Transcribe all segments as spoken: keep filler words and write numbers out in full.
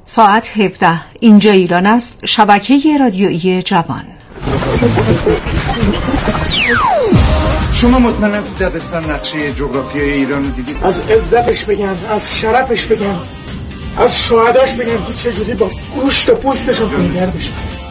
ساعت هفده اینجا ایران است. شبکه رادیویی جوان. شما مطمئنم تو دبستان نقشه جغرافیای ایران دیدید؟ از عزتش بگم، از شرفش بگم، از شهداش بگم که چجوری با گوشت و پوستشون میگردش.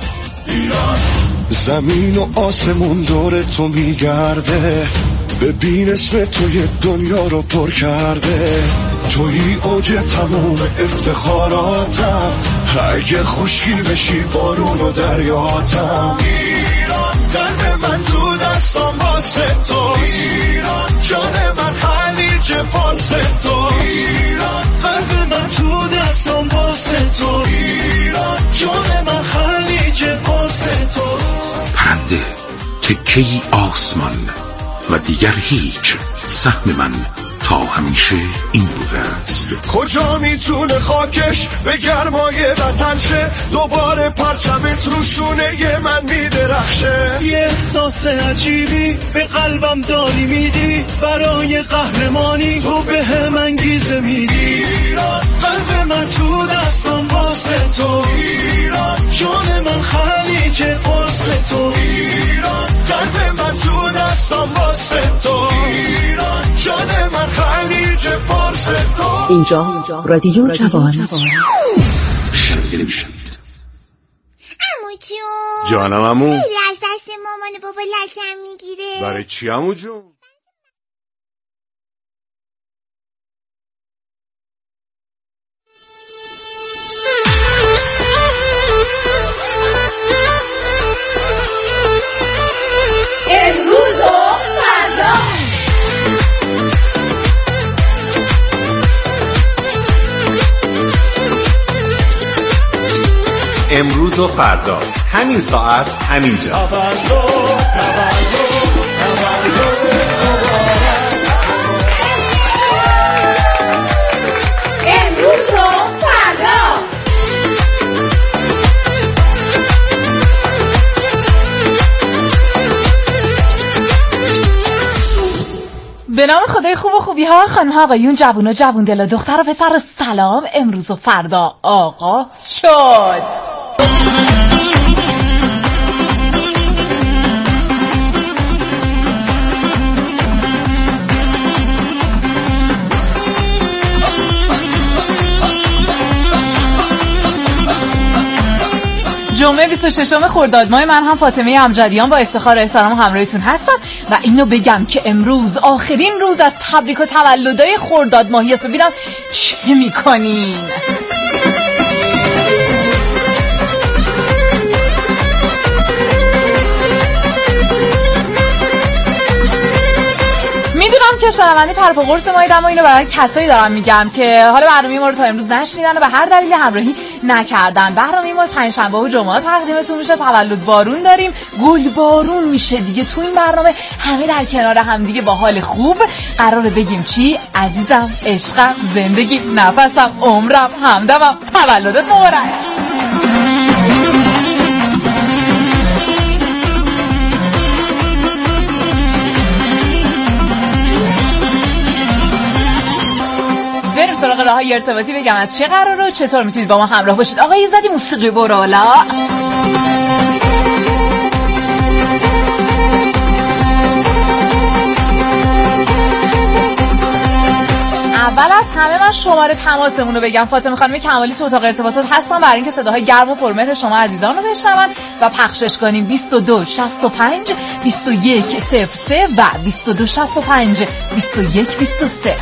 زمین و آسمون دور تو میگرده، ببین اسم توی دنیا رو پر کرده، توی اوج تموم افتخاراتم، اگه خشکی بشی بارون و دریاتم. ایران قلب من تو دستم واسه تو، ایران جان من خلیج فارس تو، ایران قلب من تو دستم واسه تو، ایران جان من خلیج فارس تو. پرنده تکه‌ای آسمان و دیگر هیچ، سهم من تا همیشه این بوده است. کجا میتونه خاکش به گرمای وطن شه، دوباره پرچمت رو شونه من میدرخشه. یه احساس عجیبی به قلبم داری میدی، برای قهرمانی تو به هم انگیزه میدی. ایران قلب من تو دستم واسه تو، ایران جان من خلیج فارس تو، ایران قلب من تو دستم واسه تو، ایران جان من خلیج فارس تو. اینجا رادیو جوان. شنیده میشید. عمو جون جانم عمو. خیلی از دست مامان بابا لجم میگیره. برای چی عمو جون؟ امروز و فردا. امروز و فردا، همین ساعت، همین جا. امروز و فردا. به نام خدای خوب و خوبی ها، خانم ها آقایون، جوون و جوون دل و دختر و پسر، سلام. امروز و فردا آغاز شد. جمعه بیست و ششم خرداد ماه، من هم فاطمه امجدیان با افتخار و احترام همراهتون هستم و اینو بگم که امروز آخرین روز از تبریک و تولدای خرداد ماهی است. ببینم چه میکنین. میدونم که شنونده پرپا قرص مایید، اما اینو برای کسایی دارم میگم که حالا برنامه ما رو تا امروز نشنیدن و به هر دلیلی همراهی نکردن. برنامه ما پنجشنبه و جمعه تقدیمتون میشه. تولد بارون داریم، گل بارون میشه دیگه. تو این برنامه همه در کنار هم دیگه با حال خوب قراره بگیم چی؟ عزیزم، عشقم، زندگیم، نفسم، عمرم، همدمم، تولدت مبارک. بریم سراغ راههای ارتباطی. بگم از چه قراره و چطور میتونید با ما همراه باشید. آقا ایزدی موسیقی برو حالا. اول از همه من شماره تماسمون رو بگم. فاطمه خانم کمالی تو اتاق ارتباطات هستم برای اینکه صداهای گرم و پرمهر شما عزیزان رو بشنون و پخشش کنیم. بیست و دو شصت و پنج بیست و یک صفر سه و بیست و دو شصت و پنج بیست و یک بیست و سه.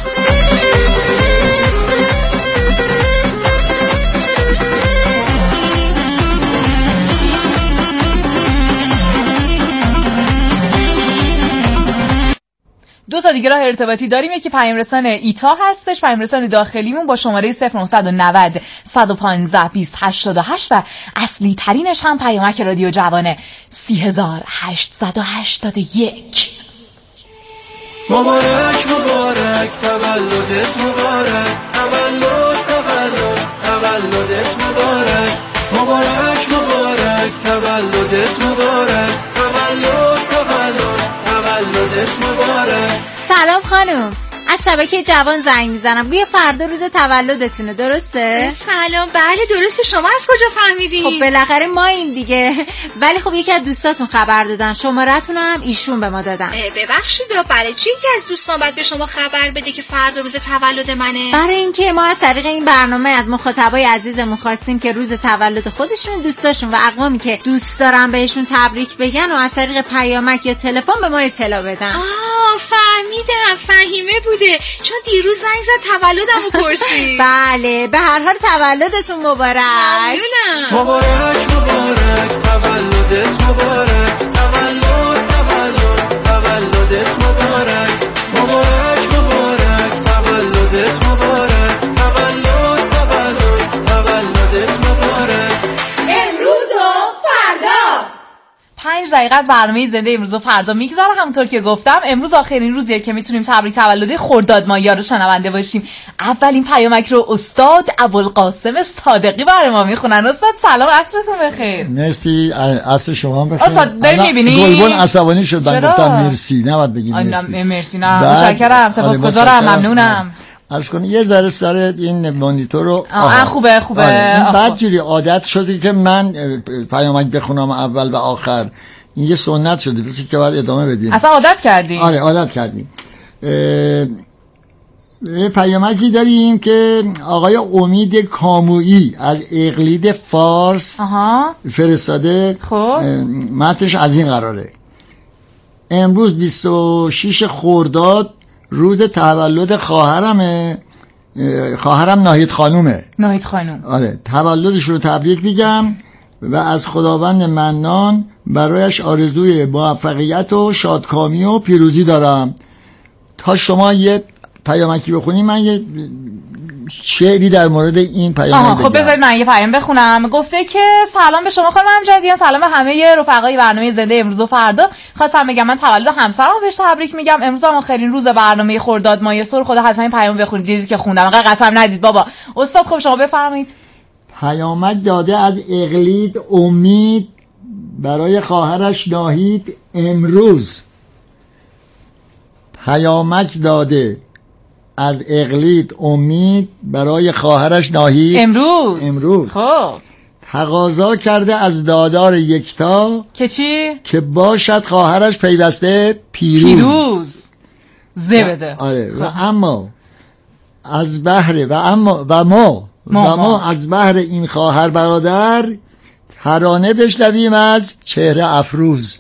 دو تا دیگه راه ارتباطی داریم. یکی پیام رسان ایتا هستش، پیام رسان داخلیمون با شماره صفر نه نه صفر صد و پانزده بیست هشتاد و هشت و اصلی ترینش هم پیامک رادیو جوانه سی هزار هشتصد و هشتاد و یک. مبارک مبارک تولدت مبارک، تولد تولد تولدت مبارک، مبارک مبارک تولدت مبارک، تولد تولد تولدت مبارک. سلام خانم، از شبکه جوان زنگ میزنم. گویا فردا روز تولدتونه، درسته؟ سلام. بله درسته. شما از کجا فهمیدین؟ خب بالاخره ما این دیگه. ولی خب یکی از دوستاتون خبر دادن، شماره‌تون رو هم ایشون به ما دادن. ببخشید برای چی یکی از دوستان باید به شما خبر بده که فردا روز تولد منه؟ برای اینکه ما از طریق این برنامه از مخاطبای عزیزمون خواستیم که روز تولد خودشون، دوستاشون و اقوامی که دوست دارن بهشون تبریک بگن و از طریق پیامک یا تلفن به ما اطلاع بدن. آه فهمیدم، فهیمه بوده، چون دیروز زنگ زد تولدمو پرسید. بله به هر حال تولدتون مبارک. ممنونم. مبارک مبارک تولدت مبارک، تولد تولد تولدت مبارک، مبارک مبارک تولدت مبارک، تولد تولد تولدت مبارک. امروز و فردا پنج دقیقه از برنامه زنده امروز و فردا میگذره. همونطور که گفتم امروز آخرین روزیه که میتونیم تبریک تولد خرداد ماهی رو شنونده باشیم. اولین پیامک رو استاد ابوالقاسم صادقی برای ما میخونن. استاد سلام، عصرتون بخیر. مرسی، عصر شما بخیر. استاد داری میبینی گلبن عصبانی شدن، گفتم مرسی، نباید بگیم مرسی. نه مرسی، نه متشکرم، سپاسگزارم، ممنونم. عرض کنی یه ذره سر این مانیتور رو آه خوبه خوبه. آره. بعد جوری عادت شده که من پیامک بخونم اول و آخر، این یه سنت شده، پس که باید ادامه بدیم. اصلا عادت کردیم. آره عادت کردیم. یه پیامکی داریم که آقای امید کامویی از اقلید فارس آها. فرستاده. خب متنش از این قراره: امروز بیست و شش خرداد روز تولد خواهرمه، خواهرم ناهید خانومه. ناهید خانوم. آره تولدش رو تبریک میگم و از خداوند منان برایش آرزوی موفقیت و شادکامی و پیروزی دارم. تا شما یه پیامکی بخونی من یه شعری در مورد این پیام بگم. خب بذارید من یه پیام بخونم. گفته که سلام به شما خانم امجدیان، سلام به همه رفقای برنامه زنده امروز و فردا. خواستم بگم من تولد همسرم بهش تبریک میگم. امروز هم آخرین روز برنامه خرداد ماه سر. خدا حتما این پیام بخونید. دیدید که خوندم، انقدر قسم ندید بابا. استاد خب شما بفرمایید. پیامک داده از اقلید امید برای خواهرش ناهید امروز. پیامک داده از اقلید امید برای خواهرش ناهید امروز. امروز خب تقاضا کرده از دادار یکتا که چی؟ که باشد خواهرش پیوسته پیروز پیروز زه بده. آره و اما از بهر و اما و ما ما, و ما از بهر این خواهر برادر ترانه بشنویم از چهره افروز.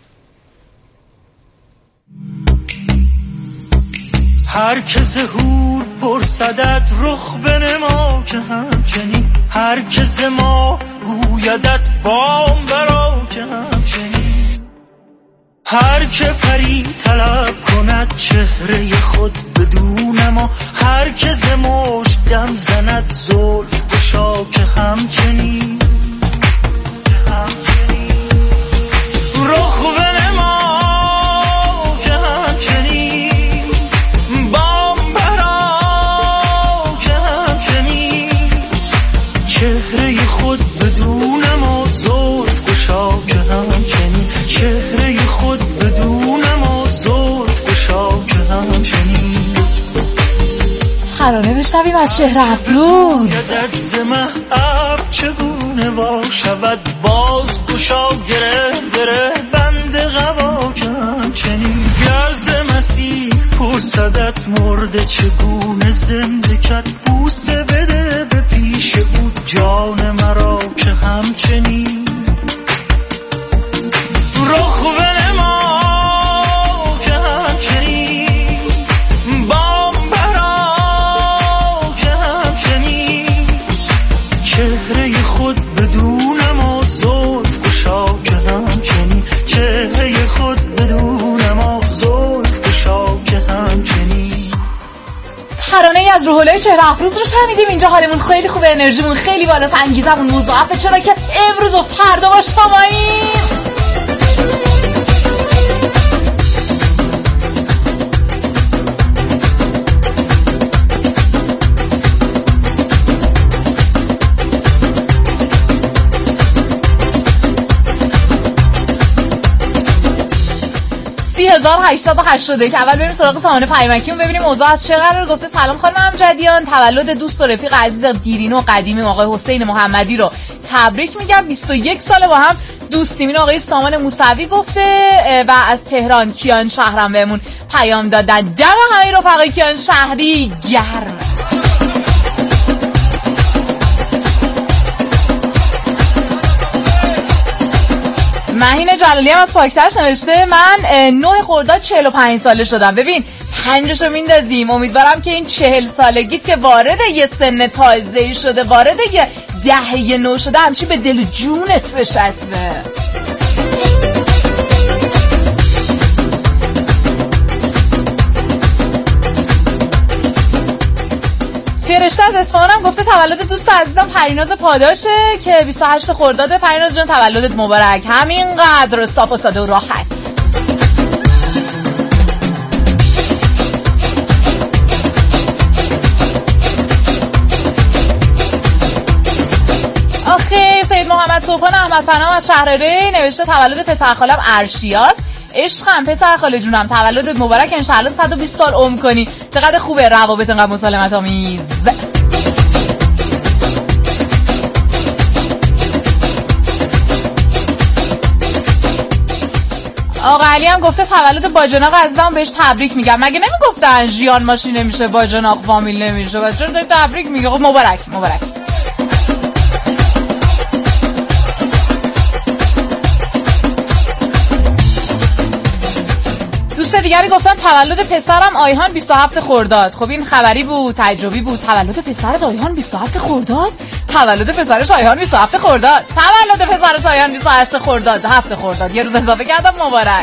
هر که ظهور پرسدت رخ بنما که همچنین، هر که ز ما گویدت بام برا که همچنین، هر که پری طلب کند چهره خود بدون ما، هر که ز مشت دم زند زلف بشا که همچنین، رخ بنما که همچنین، چهره خود بدون ما زلف گشا که همچنین، چهره خود بدون ما زلف گشا که همچنین. ترانه بشنویم از چهره افروز. یدت ز محب چگونه وا شود باز گشا گره گره بند قبا که همچنین. گر ز مسیح پرسدت مرده چگونه زنده کرد بوسه بده به پیش او جان مرا که همچنین، رخ بنما که همچنین، بام برا که همچنین، چهره خود بدون ما زلف گشا که همچنین، چهره خود بدون ما زلف گشا که همچنین. ترانه ای از روح‌الله چهره افروز رو شنیدیم. اینجا حالمون خیلی خوبه، انرژیمون خیلی بالاست، انگیزمون مضاعفه، چرا که امروز و فردا با شماییم. سی هزار و هشتصد و هشتاد و یک. اول بریم سراغ سامان پیامکیون ببینیم اوضاع از چه قرار. گفته سلام خانم امجدیان، تولد دوست و رفیق عزیز دیرینه و قدیمی آقای حسین محمدی رو تبریک میگم. بیست و یک ساله با هم دوستیم. این آقای سامان موسوی گفته و از تهران کیان شهرم بهمون پیام دادن. دم همه رفقای کیان شهری گرم. مهین جلالی هم از پاکترش نوشته من نه خرداد چهل و پنج ساله شدم. ببین پنجشو میندازیم. امیدوارم که این چهل سالگیت که وارد یه سن تازه‌ای شده، وارد یه دهه نو شده، همچی به دل و جونت بشتوه. فرشته از اصفهان هم گفته تولد دوست عزیزم پریناز پاداشه که بیست و هشت خرداد. پریناز جان تولدت مبارک، همینقدر صاف و ساده و راحت. آخه سید محمد صبحان احمد پناه از شهر ری نوشته تولد پسر خالم ارشیاس. عشقم پسر خاله جونم تولدت مبارک، انشالله صد و بیست سال عمر کنی. چقدر خوبه روابط انقدر مسالمت آمیز. آقا علی هم گفته تولد باجناق عزیزم بهش تبریک میگم. مگه نمیگفتن ژیان ماشین نمیشه باجناق فامیل نمیشه؟ و چرا داری تبریک میگه؟ خب مبارک مبارک. دوست دیگری گفتن تولد پسرم آیهان بیست و هفت خرداد. خب این خبری بود، تجربی بود. تولد پسرت آیهان بیست و هفت خرداد؟ تولد پسرش آیهان بیست و هفت خرداد. تولد پسرش آیهان بیست و هشت خرداد. هفت خرداد. یه روز اضافه کردم. مبارک.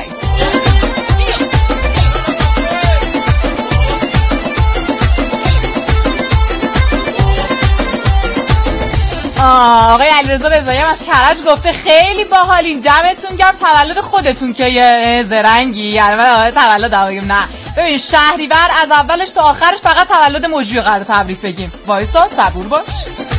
آقای علیرضا رضایی از کرج گفته خیلی باحالین، دمتون گرم. تولد خودتون که یه زرنگی، یعنی من تولد هم بگیم نه. ببین شهریور از اولش تا آخرش فقط تولد موجی قرار تبریک بگیم. وایسا صبور باش.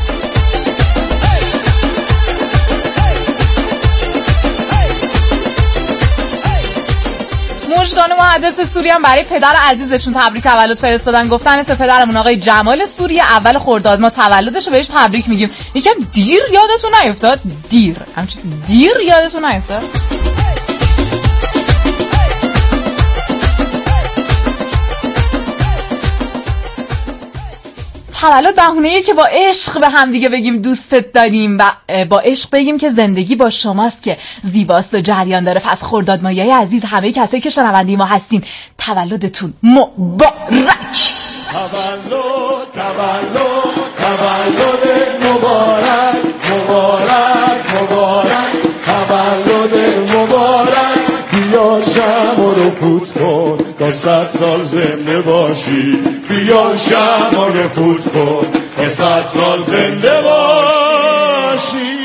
مجدان محدث سوری هم برای پدر عزیزشون تبریک تولد فرستادن. گفتن اسم پدرمون آقای جمال سوری اول خرداد، ما تولدشو بهش تبریک میگیم. یکم دیر یادتون نیفتاد؟ دیر همچین دیر یادتون نیفتاد؟ تولد بهونه‌ایه که با عشق به هم دیگه بگیم دوستت داریم و با عشق بگیم که زندگی با شماست که زیباست و جریان داره. پس خرداد ماهی عزیز، همه کسایی که شنونده ما هستین، تولدتون مبارک. تولد تولد تولد مبارک مبارک مبارک تولد مبارک. بیا شمع رو فوت کن تا صد سال زنده باشی. بیا شمع رو فوت کن تا صد سال زنده باشی.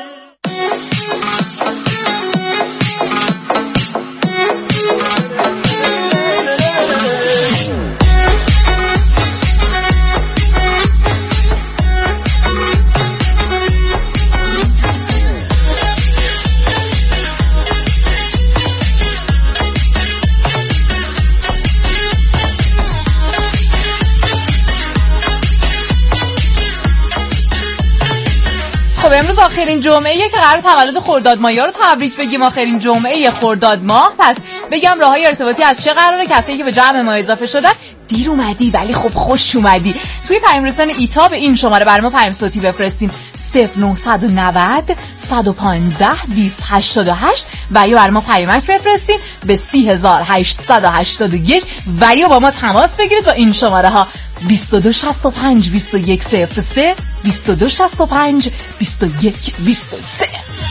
امروز آخرین جمعه‌ایه که قرار تولد خرداد ماهی‌ها رو تبریک بگیم. آخرین جمعه خرداد ماه. پس بگم راههای ارتباطی از چه قراره. کسایی که به جمع ما اضافه شدن، دیر اومدی ولی خب خوش اومدی. توی پیام رسان ایتا به این شماره برای ما پیام صوتی بفرستین صفر نه نه صفر صد و پانزده بیست هشتاد و هشت و یا برای ما پیامک بفرستین به سی هزار هشتصد و هشتاد و یک و یا با ما تماس بگیرید با این شماره ها بیست و دو شصت و پنج بیست و یک صفر سه بیست و دو شصت و پنج بیست و یک بیست و سه.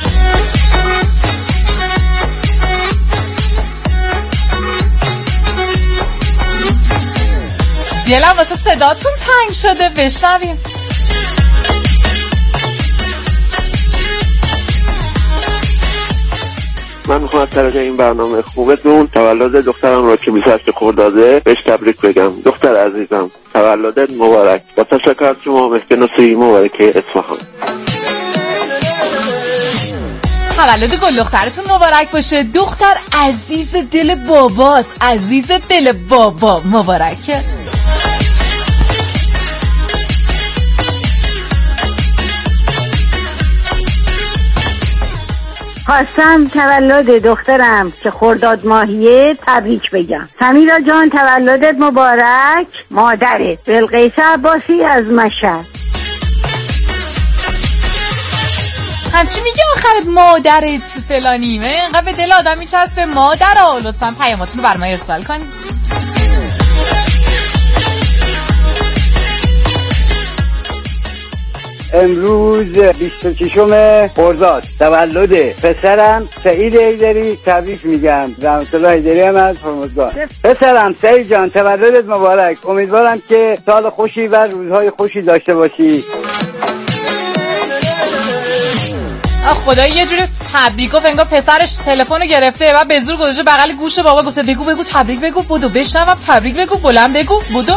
دلم واسه صداتون تنگ شده، بشنویم. من میخوام از طریق این برنامه خوبتون تولد دخترم را که بیست و هشت خرداده بهش تبریک بگم. دختر عزیزم تولدت مبارک. با تشکر از شما مسکن و سوی مبارکه اصفهان. تولد گل دخترتون مبارک باشه. دختر عزیز دل باباست، عزیز دل بابا مبارکه. خواستم تولد دخترم که خرداد ماهیه تبریک بگم. سمیرا جان تولدت مبارک. مادرت بلقیس عباسی از مشهد. همچی میگه آخرت مادرت فلانیمه، اینقدر به دل آدم میچسبه مادرها. لطفا پیاماتون رو برام ارسال کنید. امروز بیست و ششم خرداد تولد پسرم سعید حیدری تبریک میگم. رحمت الله حیدری هم از هرمزگان. پسرم سعید جان تولدت مبارک. امیدوارم که سال خوشی و روزهای خوشی داشته باشی. خدا یه جوری تبریک گفت انگار پسرش تلفن گرفته و به زور گذاشته بغل گوش بابا، گفته بگو بگو تبریک بگو بدو بشنوم، تبریک بگو بلند بگو بدو.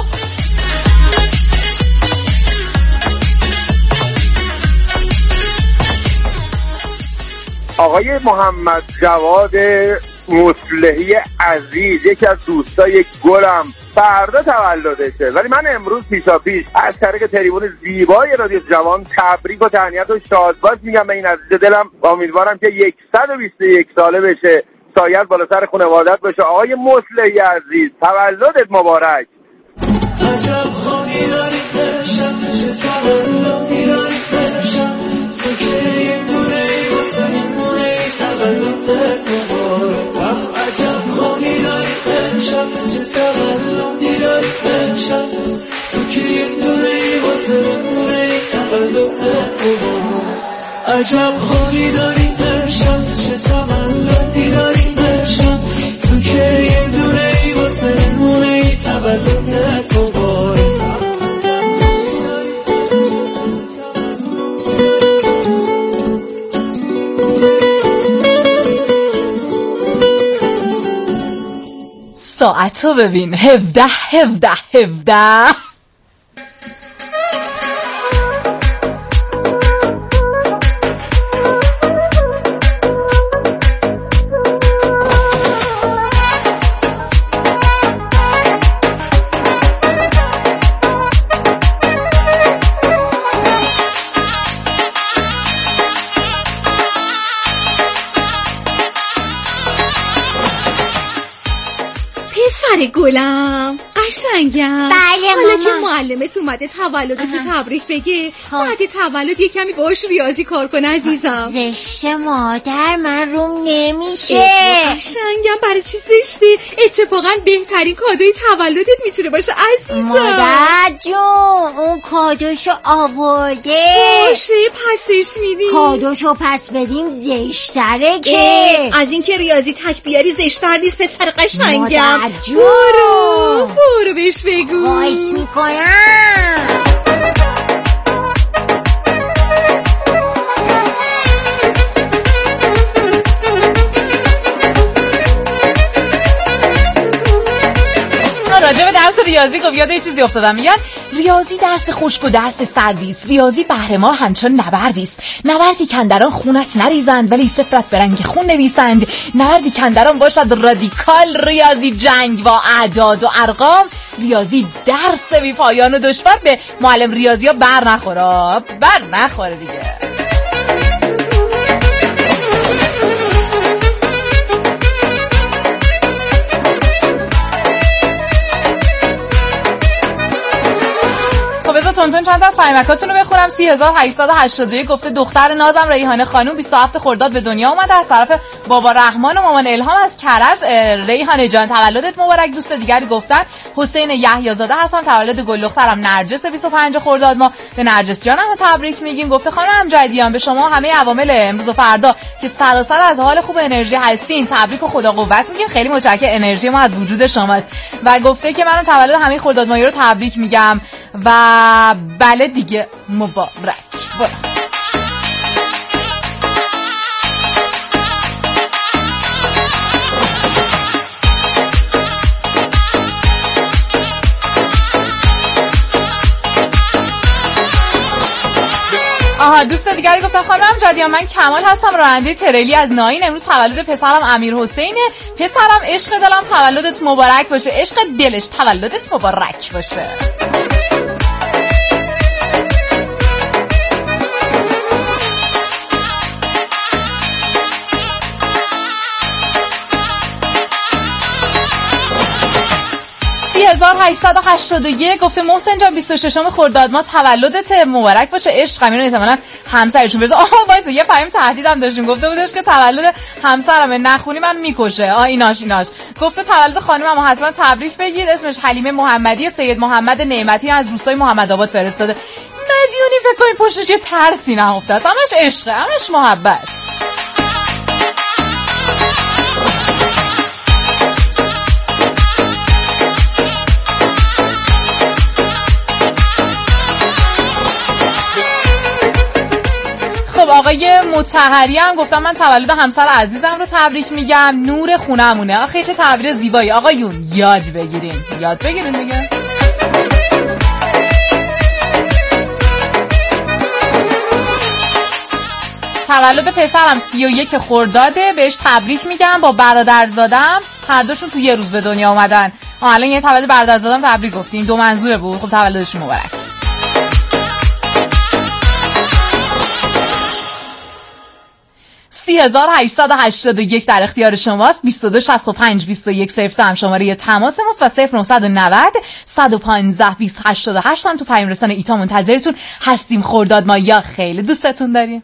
آقای محمد جواد مصلحی عزیز، یکی از دوستای گلم، فردا تولدشه، ولی من امروز پیشا پیش از طریق تریبون زیبای رادیو جوان تبریک و تهنیت و شادباش میگم به این عزیز دلم. امیدوارم که صد و بیست و یک ساله بشه، سایت بالا سر خانوادت بشه. آقای مصلحی عزیز تولدت مبارک. عجب خانی داری بشم، چه تولدی داری بشم، تو که یه دونه ای واسه مونه ای تولدت مبارک. عجب خانی داری بشم، چه تولدی داری بشم، تو که یه دونه ای واسه مونه ای تولدت مبارک. عجب خانی داری بشم، چه تولدی داری بشم، تو که یه دونه ای واسه مونه ای تولدت مبارک. ساعت رو ببین، هفده هفده هفده. گلم قشنگم. بله حالا که مامان. معلمت اومده تولدتو تبریک بگه، بعد تولد یه کمی باهاش ریاضی کار کن عزیزم. زشته مادر، من روم نمیشه. قشنگم برای چی زشته؟ اتفاقا بهترین کادوی تولدت میتونه باشه عزیزم. مادر جون اون کادوشو آورده. باشه پسش میدیم. کادوشو پس بدیم زشتره که. از این که ریاضی تک بیاری زشتر نیست پسر قشنگم. مادر جون برو برو بهش بگو. خواهش میکنم. راجع به درس ریاضی گفت یاد یه چیزی افتادم. میگن ریاضی درس خشک و درس سردی است. ریاضی بهر ما همچون نبردی است. نبردی کندران خونت نریزند ولی صفرت به رنگ خون نویسند. نبردی کندران باشد رادیکال. ریاضی جنگ با اعداد و ارقام. ریاضی درس بی پایان و دشوار. به معلم ریاضی ها بر نخوره، بر نخوره دیگه. تونتون چند تا از پیامکاتون رو بخونم. سه هزار و هشتصد و هشتاد و یک گفته دختر نازم ریحانه خانم بیست و هفت خرداد به دنیا اومده. از طرف بابا رحمان و مامان الهام از کرج. ریحانه جان تولدت مبارک. دوست دیگری گفتن حسین یحیی زاده هستم، تولد گل دخترم نرجس بیست و پنج خرداد ما به نرجس جانم تبریک میگیم. گفته خانم امجدیان به شما همه عوامل امروز و فردا که سراسر از حال خوب انرژی هستین تبریک و خدا قوت میگیم. خیلی متشکرم، انرژی ما از وجود شماست. و گفته که منم تولد همه خرداد ماهی رو تبریک میگم و بله دیگه مبارک. برو. آها دوست دیگری گفتن خانم جادیا من کمال هستم راننده تریلی از ناین. امروز تولد پسرم امیر حسینه. پسرم عشق دلم تولدت مبارک باشه. عشق دلش تولدت مبارک باشه. هزار و هشتصد و هشتاد و یک گفته محسن جان بیست و ششم خرداد ما تولدت مبارک باشه. عشقم اینو احتمالاً همسرشون برسه. آها وایسا یه پیام تهدیدم داشتیم. گفته بودش که تولد همسرمه نخونی من میکشه. آ ایناش ایناش. گفته تولد خانمم حتما تبریک بگید. اسمش حلیمه محمدی. سید محمد نعمتی از روستای محمد آباد فرستاده. مدیونی فکر کنید پشتش یه ترسی نهفته است. همش عشقه، همش محبت. آقای مطهری هم گفتم من تولد همسر عزیزم رو تبریک میگم. نور خونمونه. آخه چه تعبیر زیبایی آقایون. یاد بگیرین یاد بگیرین دیگه. تولد پسرم سی و یک خرداده. بهش تبریک میگم. با برادرزادم هر دوشون تو یه روز به دنیا اومدن. آه الان یه تولد برادرزادم تبریک گفتین. دو منظوره بود. خب تولدشون مبارک. سی هزار و هشتصد و هشتاد و یک در اختیار شماست. بیست و دو شصت و پنج بیست و یک صفر سه هم شماره تماس ماست و صفر نهصد و نود صد و پانزده بیست هشتاد و هشت هم تو پیام رسان ایتا منتظرتون هستیم. خرداد ما یا خیلی دوستتون داریم.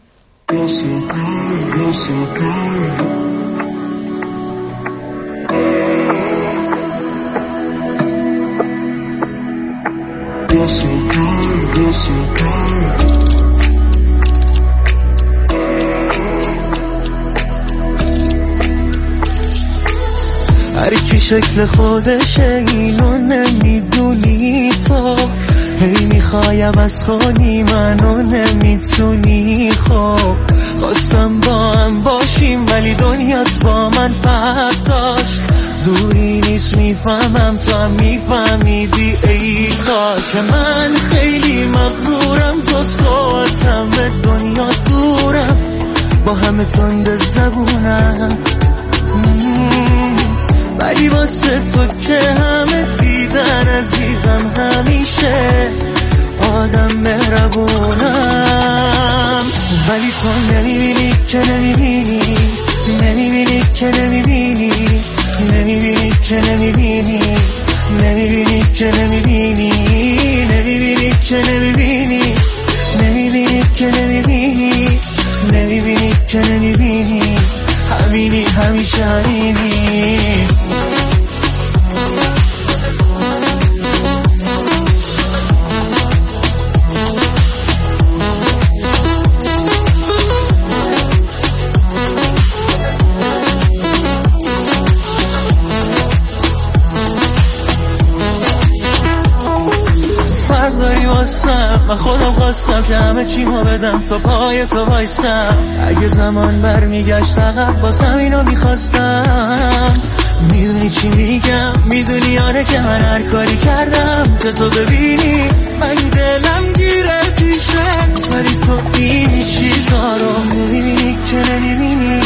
هر کی شکل خودشه اینو نمیدونی تو. هی میخوایم از کنی منو نمیتونی. خب خواستم با هم باشیم ولی دنیات با من فرق داشت. زوری نیست میفهمم تو هم میفهمیدی. ای کاش من خیلی مغرورم توست خواستم به دنیا دورم. با همه تند زبونم ولی واسه تو که همه دیدن عزیزم همیشه آدم مهربونم. ولی تو نمیبینی که نمیبینی نمیبینی که نمیبینی نمیبینی که نمیبینی نمیبینی که نمیبینی نمیبینی که نمیبینی نمیبینی که نمیبینی نمیبینی که نمیبینی همینی همیشه همینی. فرق داری واسم من خودم خواستم که همه چیمو بدم تا پای تو وایسم. اگه زمان برمیگشت عقب بازم اینو میخواستم. میدونی چی میگم میدونی آره که من هر کاری کردم که تو ببینی من دلم گیره پیشت. ولی تو این چیزا رو نمیبینی که نمیبینی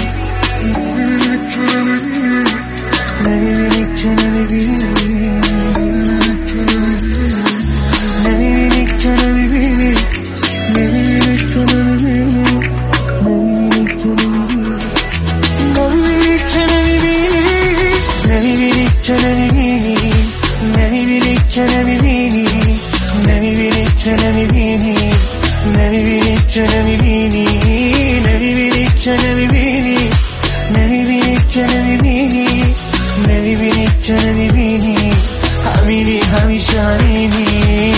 نمیبینی که نمیبینی نمیبینی که نمیبینی نمیبینی که نمیبینی نمیبینی که نمیبینی نمیبینی که نمیبینی نمیبینی که نمیبینی نمیبینی که نمیبینی نمیبینی که نمیبینی نمیبینی که نمیبینی نمیبینی که نمیبینی نمیبینی که نمیبینی همینی همیشه همینی.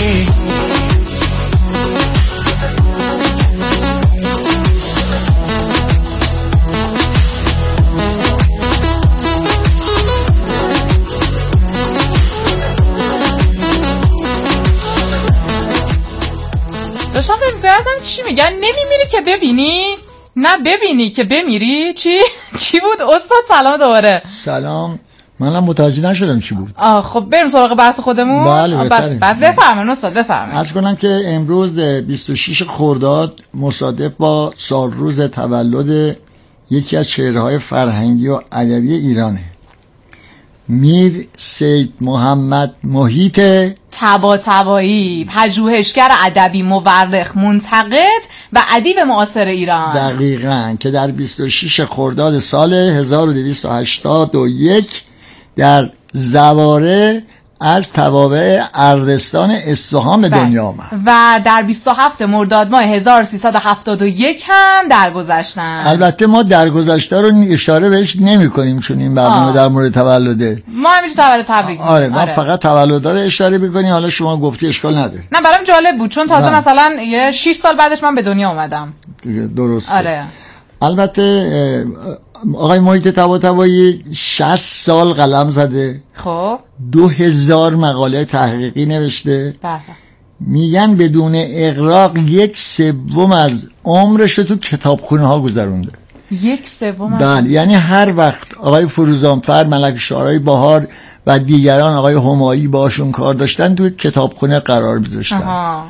داشتم میگردم چی میگن نمیمیری که ببینی نه ببینی که بمیری. چی چی بود استاد؟ سلام دوباره. سلام. منم متوجه نشدم چی بود. آه خب بریم سراغ بحث خودمون. بله بهتره. بعد بفرمایید استاد بفرمایید. عرض کنم که امروز بیست و شش خرداد مصادف با سال روز تولد یکی از چهره‌های فرهنگی و ادبی ایرانه. میر سید محمد محیط طباطبایی، پژوهشگر ادبی، مورخ، منتقد و ادیب معاصر ایران. دقیقاً که در بیست و شش خرداد سال هزار و دویست و هشتاد و یک در زواره از توابع اردستان اصفهان به دنیا آمد و در بیست و هفتم مرداد ماه هزار و سیصد و هفتاد و یک هم درگذشتن. البته ما درگذشته رو اشاره بهش نمی کنیم چون این برنامه در مورد تولده. ما همیشه تولد تبریک آره, آره ما فقط تولد رو اشاره می‌کنیم. حالا شما گفتی اشکال نداره. نه برام جالب بود چون تازه نه. مثلا یه شش سال بعدش من به دنیا اومدم. درسته. آره. البته آقای محیط طباطبایی شصت سال قلم زده. خب دو هزار مقاله تحقیقی نوشته. بله. میگن بدون اغراق یک سوم از عمرش رو تو کتابخونه ها گذرونده. یک سوم از بله یعنی هر وقت آقای فروزانفر، ملک شعرهای بهار و دیگران آقای همایی باشون کار داشتن تو کتابخونه قرار می‌ذاشتن.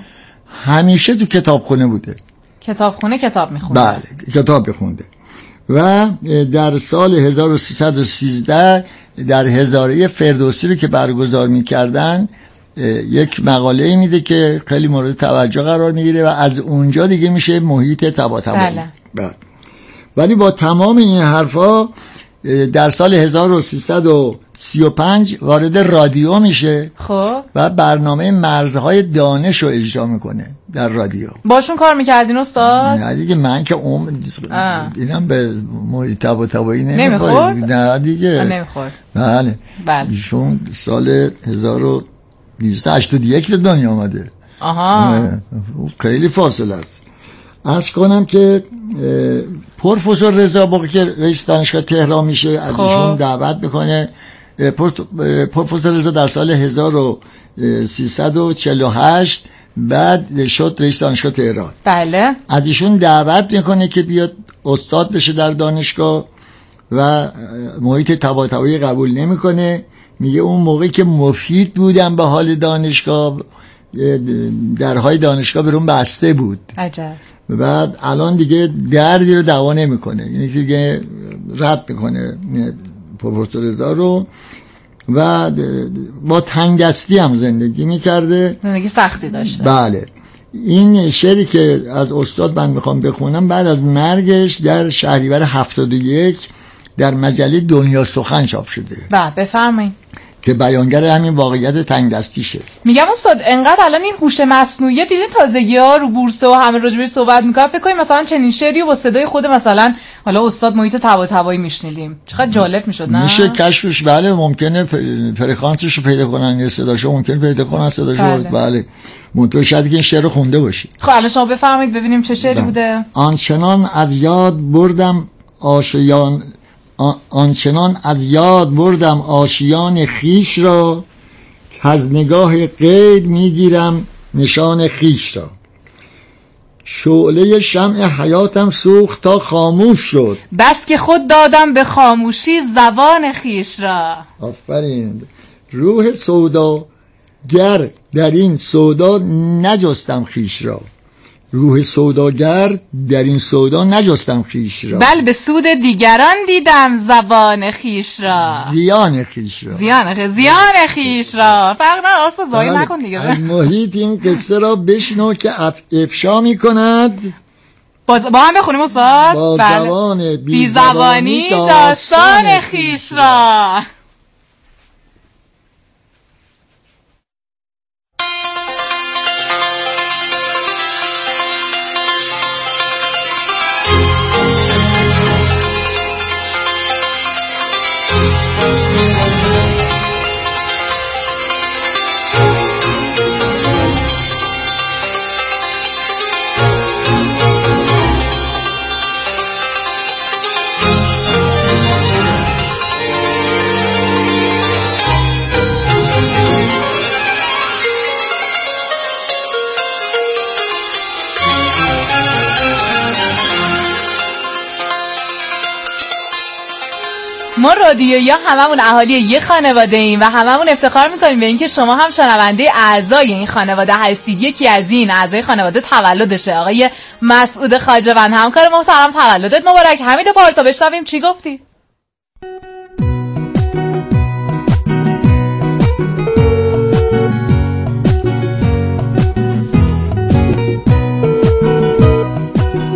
همیشه تو کتابخونه بوده. کتابخونه کتاب میخونده. بله کتاب میخونده. و در سال هزار و سیصد و سیزده در هزاره فردوسی رو که برگزار میکردن یک مقاله میده که خیلی مورد توجه قرار میگیره و از اونجا دیگه میشه محیط طباطبایی. بله. بله. ولی با تمام این حرفا در سال هزار و سیصد و سی و پنج وارد رادیو میشه. خب و برنامه مرزهای دانش رو اجرا میکنه در رادیو. باشون کار میکردین استاد؟ نه دیگه من که عمر اینم به محیط طباطبایی نمیخورد. نه دیگه نمیخورد. بله بله ایشون سال هزار و دویست و هشتاد و یک به دنیا آمده. آها خیلی فاصله است. عرض کنم که پروفسور رضا باقی که رئیس دانشگاه تهران میشه از خب. ایشون دعوت میکنه. پروفسور رضا در سال هزار و سیصد و چهل و هشت بعد شد رئیس دانشگاه تهران. بله. از ایشون دعوت میکنه که بیاد استاد بشه در دانشگاه و محیط طباطبایی قبول نمیکنه. میگه اون موقعی که مفید بودم به حال دانشگاه درهای دانشگاه برون بسته بود. عجب. بعد الان دیگه دردی رو دوا نمیکنه، یعنی دیگه رد میکنه پروفسور رضا رو و با تنگدستی هم زندگی میکرده. زندگی سختی داشته. بله. این شعری که از استاد من میخوام بخونم بعد از مرگش در شهریور هفتاد و یک در مجله دنیا سخن چاپ شده. بله بفرمایید. که بیانگر همین واقعیت تنگدستیشه. میگم استاد انقدر الان این هوش مصنوعی دیدین تازگی‌ها رو بورس و همه راجبش صحبت میکنن، فکر کنیم مثلا چنین شعری با صدای خود مثلا حالا استاد محیط طباطبایی میشنیدیم چقدر جالب میشد. نه میشه کشفش. بله ممکنه فرکانسش رو پیدا کنن یا صداشو ممکنه پیدا کنن صداشو. بله, بله. منطقه شاید که این شعر رو خونده باشی. خب الان شما بفرمایید ببینیم چه شعری بوده. آنچنان از یاد بردم آشیان آنچنان از یاد بردم آشیان خیش را، از نگاه غیر میگیرم نشان خیش را. شعله شمع حیاتم سوخت تا خاموش شد، بس که خود دادم به خاموشی زبان خیش را. آفرین. روح سودا گر در این سودا نجستم خیش را، روح سوداگر در این سودا نجستم خیش را، بل به سود دیگران دیدم زبان خیش را، زیان خیش را، زیان خیش زیان خیش را. فرق نه آسا زایی نکن دیگه. از محیط این قصه را بشنو که افشا می کند. با, با هم بخونیم استاد. با بله. زبان بی زبانی داستان خیش را. ما رادیویی ها هممون اهالی یه خانواده ایم و هممون افتخار میکنیم به اینکه شما هم شنونده اعضای این خانواده هستید. یکی از این اعضای خانواده تولدشه، آقای مسعود خواجه‌وند. همکار محترم تولدت مبارک. حمید پارسا بشنویم چی گفتی؟